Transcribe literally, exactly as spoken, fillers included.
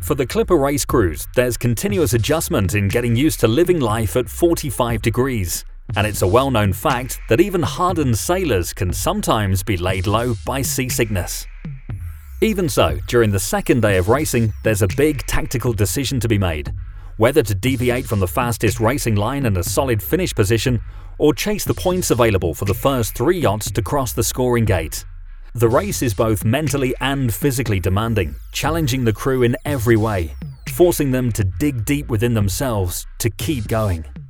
For the Clipper race crews, there's continuous adjustment in getting used to living life at forty-five degrees, and it's a well-known fact that even hardened sailors can sometimes be laid low by seasickness. Even so, during the second day of racing, there's a big tactical decision to be made: whether to deviate from the fastest racing line and a solid finish position, or chase the points available for the first three yachts to cross the scoring gate. The race is both mentally and physically demanding, challenging the crew in every way, forcing them to dig deep within themselves to keep going.